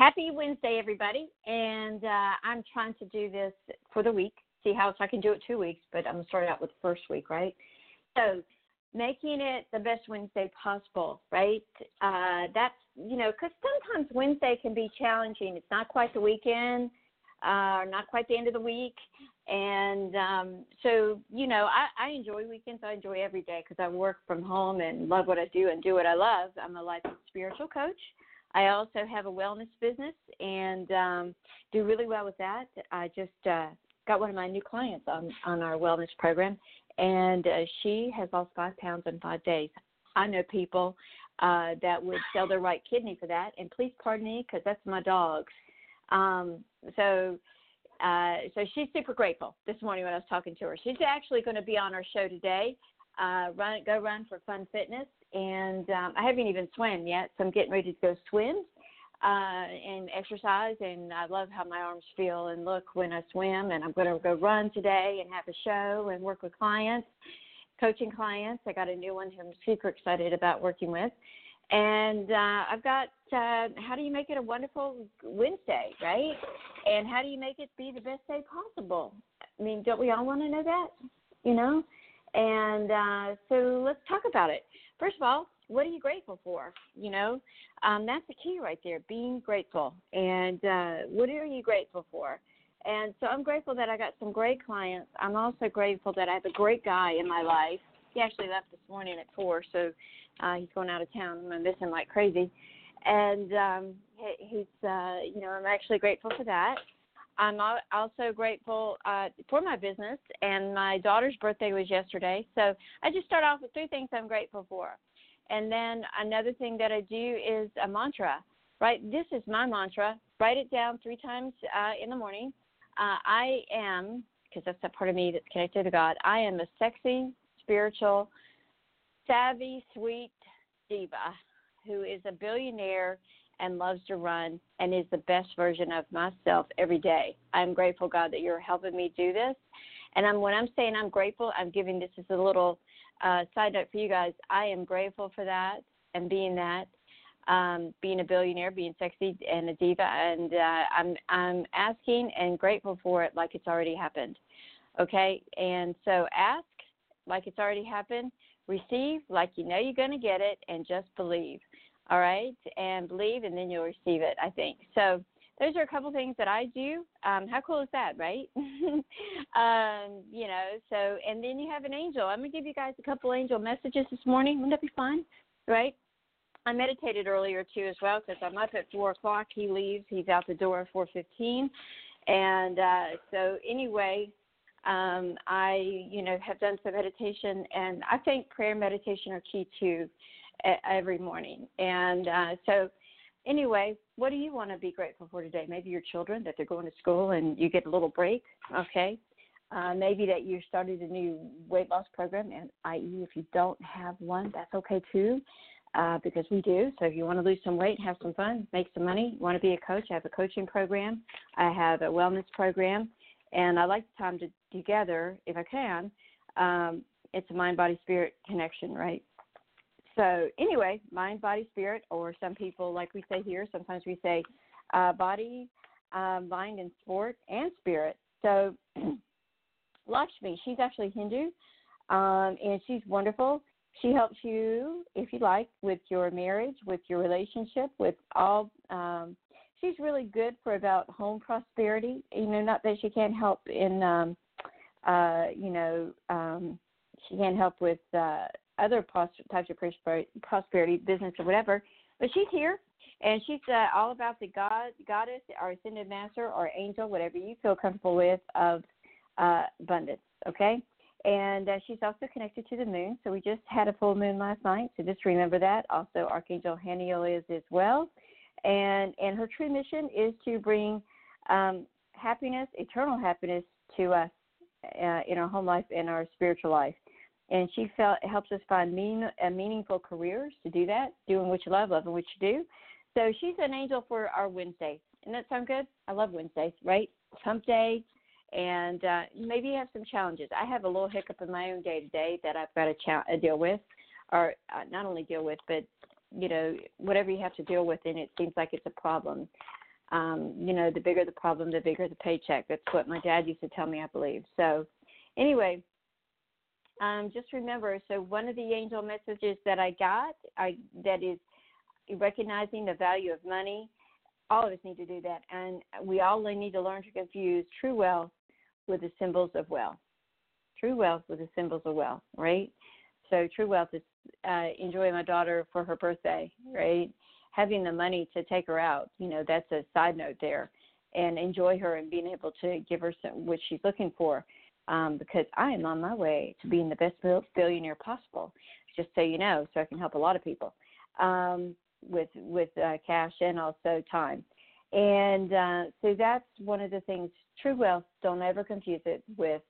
Happy Wednesday, everybody. And I'm trying to do this for the week, see how I can do it 2 weeks, but I'm going to start out with the first week, right? So making it the best Wednesday possible, right? That's, because sometimes Wednesday can be challenging. It's not quite the weekend, not quite the end of the week. And so, I enjoy weekends. I enjoy every day because I work from home and love what I do and do what I love. I'm a life and spiritual coach. I also have a wellness business and do really well with that. I just got one of my new clients on our wellness program, and she has lost 5 pounds in 5 days. I know people that would sell their right kidney for that, and please pardon me because that's my dog's. So she's super grateful this morning when I was talking to her. She's actually going to be on our show today, Go Run for Fun Fitness. And I haven't even swam yet, so I'm getting ready to go swim and exercise. And I love how my arms feel and look when I swim. And I'm going to go run today and have a show and work with clients, coaching clients. I got a new one who I'm super excited about working with. And I've got how do you make it a wonderful Wednesday, right? And how do you make it be the best day possible? I mean, don't we all want to know that, And so let's talk about it. First of all, what are you grateful for? That's the key right there, being grateful. And what are you grateful for? And so I'm grateful that I got some great clients. I'm also grateful that I have a great guy in my life. He actually left this morning at 4, so he's going out of town. I'm going to miss him like crazy. And he's, I'm actually grateful for that. I'm also grateful for my business, and my daughter's birthday was yesterday. So I just start off with 3 things I'm grateful for. And then another thing that I do is a mantra, right? This is my mantra. Write it down 3 times in the morning. I am, because that's that part of me that's connected to God, I am a sexy, spiritual, savvy, sweet diva who is a billionaire and loves to run and is the best version of myself every day. I'm grateful, God, that you're helping me do this. And when I'm saying I'm grateful, I'm giving this as a little side note for you guys. I am grateful for that and being that, being a billionaire, being sexy and a diva. And I'm asking and grateful for it like it's already happened. Okay? And so ask like it's already happened. Receive like you know you're going to get it, and just believe. All right, and believe, and then you'll receive it, I think. So those are a couple things that I do. How cool is that, right? So, and then you have an angel. I'm going to give you guys a couple angel messages this morning. Wouldn't that be fun, right? I meditated earlier, too, as well, because I'm up at 4 o'clock. He leaves. He's out the door at 4:15. And so anyway, I, have done some meditation, and I think prayer and meditation are key, too, every morning. And so anyway, what do you want to be grateful for today? Maybe your children, that they're going to school and you get a little break, okay? Maybe that you started a new weight loss program, and i.e. if you don't have one, that's okay too, because we do. So if you want to lose some weight, have some fun, make some money, want to be a coach, I have a coaching program. I have a wellness program, and I like the time together, if I can. It's a mind-body-spirit connection, right? So anyway, mind, body, spirit, or some people, like we say here, sometimes we say body, mind, and sport, and spirit. So Lakshmi, she's actually Hindu, and she's wonderful. She helps you, if you like, with your marriage, with your relationship, with all. She's really good for about home prosperity. Not that she can't help in, she can't help with other types of prosperity, business or whatever, but she's here, and she's all about the goddess, or ascended master, or angel, whatever you feel comfortable with, of abundance, okay? And she's also connected to the moon, so we just had a full moon last night, so just remember that. Also, Archangel Haniel is as well, and her true mission is to bring happiness, eternal happiness to us in our home life and our spiritual life. And she helps us find meaningful careers to do that, doing what you love, loving what you do. So she's an angel for our Wednesdays. Doesn't that sound good? I love Wednesdays, right? Hump day, and maybe you have some challenges. I have a little hiccup in my own day-to-day that I've got to deal with, or not only deal with, but, whatever you have to deal with, and it seems like it's a problem. The bigger the problem, the bigger the paycheck. That's what my dad used to tell me, I believe. So anyway, just remember, so one of the angel messages that I got that is recognizing the value of money. All of us need to do that. And we all need to learn to confuse true wealth with the symbols of wealth. True wealth with the symbols of wealth, right? So true wealth is enjoying my daughter for her birthday, right? Having the money to take her out, that's a side note there. And enjoy her and being able to give her what she's looking for, because I am on my way to being the best billionaire possible, just so you know, so I can help a lot of people with cash and also time. And so that's one of the things. True wealth, don't ever confuse it with,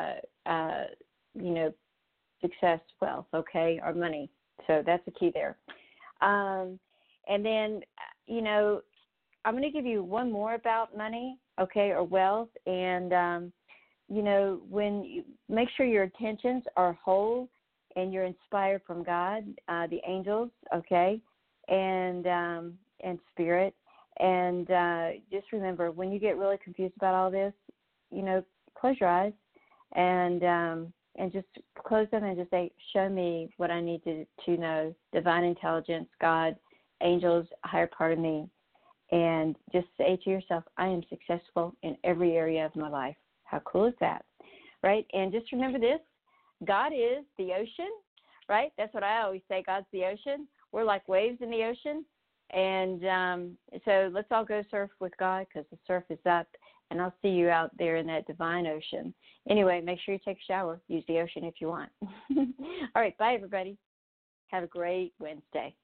success wealth, okay, or money. So that's the key there. And then, I'm going to give you one more about money, okay, or wealth. And, when you make sure your intentions are whole and you're inspired from God, the angels, okay, and spirit. And just remember, when you get really confused about all this, close your eyes and just close them and just say, show me what I need to know, divine intelligence, God, angels, a higher part of me. And just say to yourself, I am successful in every area of my life. How cool is that, right? And just remember this, God is the ocean, right? That's what I always say, God's the ocean. We're like waves in the ocean. And so let's all go surf with God, because the surf is up, and I'll see you out there in that divine ocean. Anyway, make sure you take a shower. Use the ocean if you want. All right, bye, everybody. Have a great Wednesday.